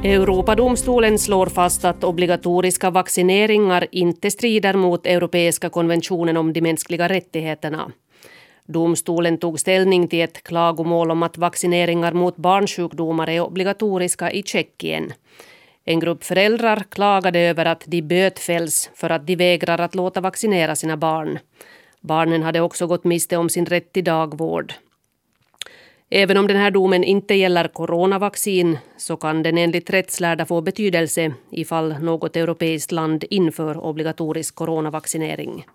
Europadomstolen slår fast att obligatoriska vaccineringar inte strider mot Europeiska konventionen om de mänskliga rättigheterna. Domstolen tog ställning till ett klagomål om att vaccineringar mot barnsjukdomar är obligatoriska i Tjeckien. En grupp föräldrar klagade över att de bötfälls för att de vägrar att låta vaccinera sina barn. Barnen hade också gått miste om sin rätt till dagvård. Även om den här domen inte gäller coronavaccin så kan den enligt rättslärda få betydelse ifall något europeiskt land inför obligatorisk coronavaccinering.